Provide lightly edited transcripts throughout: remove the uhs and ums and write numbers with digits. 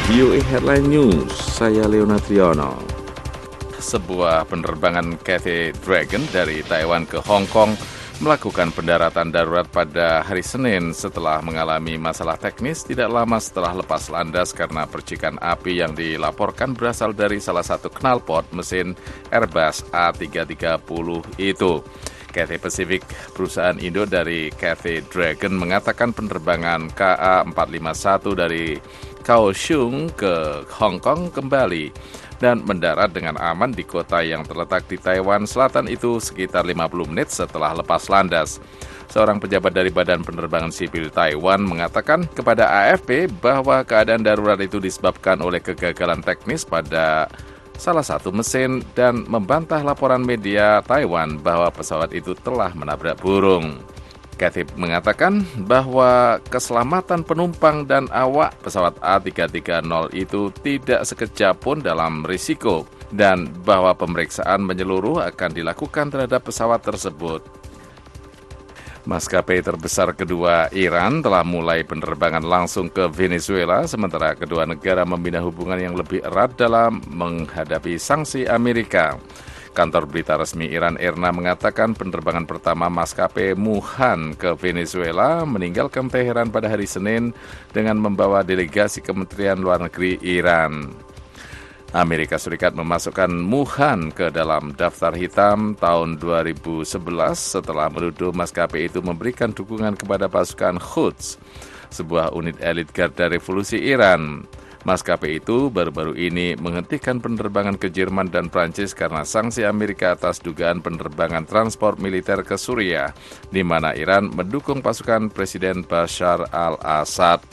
VOA Headline News, saya Leonard Triono. Sebuah penerbangan Cathay Dragon dari Taiwan ke Hong Kong melakukan pendaratan darurat pada hari Senin setelah mengalami masalah teknis tidak lama setelah lepas landas karena percikan api yang dilaporkan berasal dari salah satu knalpot mesin Airbus A330 itu. Cathay Pacific, perusahaan Indo dari Cathay Dragon, mengatakan penerbangan KA451 dari Kaohsiung ke Hong Kong kembali dan mendarat dengan aman di kota yang terletak di Taiwan Selatan itu sekitar 50 menit setelah lepas landas. Seorang pejabat dari Badan Penerbangan Sipil Taiwan mengatakan kepada AFP bahwa keadaan darurat itu disebabkan oleh kegagalan teknis pada salah satu mesin dan membantah laporan media Taiwan bahwa pesawat itu telah menabrak burung. Cathay mengatakan bahwa keselamatan penumpang dan awak pesawat A330 itu tidak sekejap pun dalam risiko dan bahwa pemeriksaan menyeluruh akan dilakukan terhadap pesawat tersebut. Maskapai terbesar kedua Iran telah mulai penerbangan langsung ke Venezuela, sementara kedua negara membina hubungan yang lebih erat dalam menghadapi sanksi Amerika. Kantor berita resmi Iran IRNA mengatakan penerbangan pertama maskapai Muhan ke Venezuela meninggalkan Teheran pada hari Senin dengan membawa delegasi Kementerian Luar Negeri Iran. Amerika Serikat memasukkan Muhan ke dalam daftar hitam tahun 2011 setelah menuduh maskapai itu memberikan dukungan kepada pasukan Quds, sebuah unit elit Garda Revolusi Iran. Maskapai itu baru-baru ini menghentikan penerbangan ke Jerman dan Prancis karena sanksi Amerika atas dugaan penerbangan transport militer ke Suriah, di mana Iran mendukung pasukan Presiden Bashar al-Assad.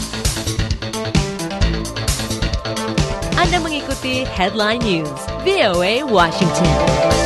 Anda mengikuti Headline News, VOA Washington.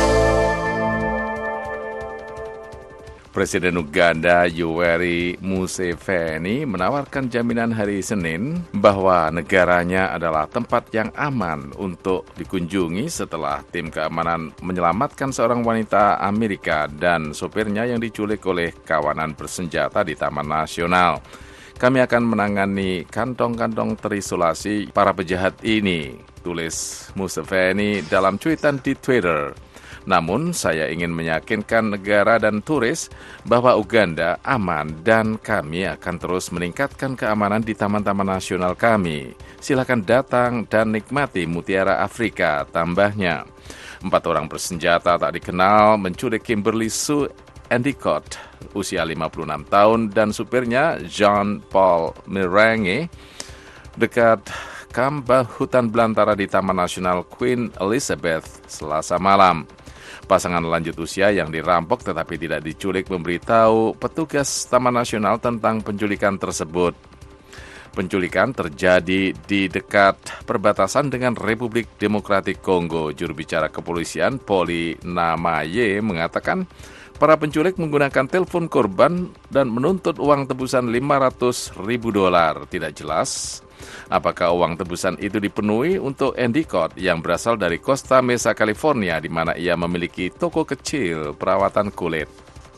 Presiden Uganda Yoweri Museveni menawarkan jaminan hari Senin bahwa negaranya adalah tempat yang aman untuk dikunjungi setelah tim keamanan menyelamatkan seorang wanita Amerika dan sopirnya yang diculik oleh kawanan bersenjata di Taman Nasional. Kami akan menangani kantong-kantong terisolasi para pejahat ini, tulis Museveni dalam cuitan di Twitter. Namun, saya ingin meyakinkan negara dan turis bahwa Uganda aman dan kami akan terus meningkatkan keamanan di taman-taman nasional kami. Silakan datang dan nikmati mutiara Afrika, tambahnya. 4 orang bersenjata tak dikenal menculik Kimberly Sue Endicott, usia 56 tahun, dan supirnya Jean Paul Mirange dekat kamp hutan belantara di Taman Nasional Queen Elizabeth Selasa malam. Pasangan lanjut usia yang dirampok tetapi tidak diculik memberitahu petugas Taman Nasional tentang penculikan tersebut. Penculikan terjadi di dekat perbatasan dengan Republik Demokratik Kongo. Juru bicara kepolisian Poli Namaye mengatakan para penculik menggunakan telepon korban dan menuntut uang tebusan $500.000. Tidak jelas apakah uang tebusan itu dipenuhi untuk Endicott yang berasal dari Costa Mesa, California, di mana ia memiliki toko kecil perawatan kulit.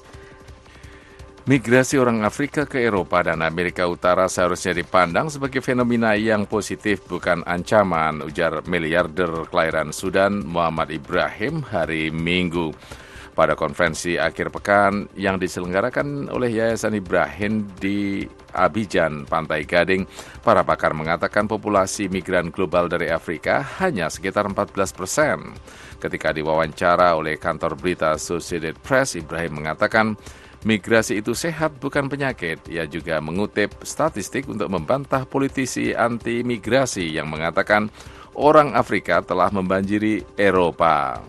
Migrasi orang Afrika ke Eropa dan Amerika Utara seharusnya dipandang sebagai fenomena yang positif, bukan ancaman, ujar miliarder kelahiran Sudan Muhammad Ibrahim hari Minggu. Pada konferensi akhir pekan yang diselenggarakan oleh Yayasan Ibrahim di Abidjan, Pantai Gading, para pakar mengatakan populasi migran global dari Afrika hanya sekitar 14%. Ketika diwawancara oleh kantor berita Associated Press, Ibrahim mengatakan migrasi itu sehat bukan penyakit. Ia juga mengutip statistik untuk membantah politisi anti-migrasi yang mengatakan orang Afrika telah membanjiri Eropa.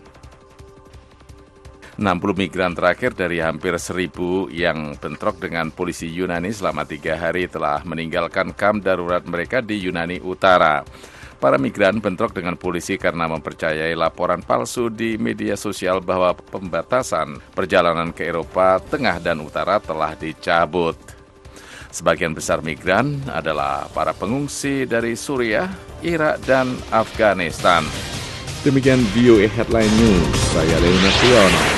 60 migran terakhir dari hampir 1.000 yang bentrok dengan polisi Yunani selama 3 hari telah meninggalkan kamp darurat mereka di Yunani Utara. Para migran bentrok dengan polisi karena mempercayai laporan palsu di media sosial bahwa pembatasan perjalanan ke Eropa Tengah dan Utara telah dicabut. Sebagian besar migran adalah para pengungsi dari Suriah, Irak, dan Afghanistan. Demikian VOA Headline News, saya Leonard Triono.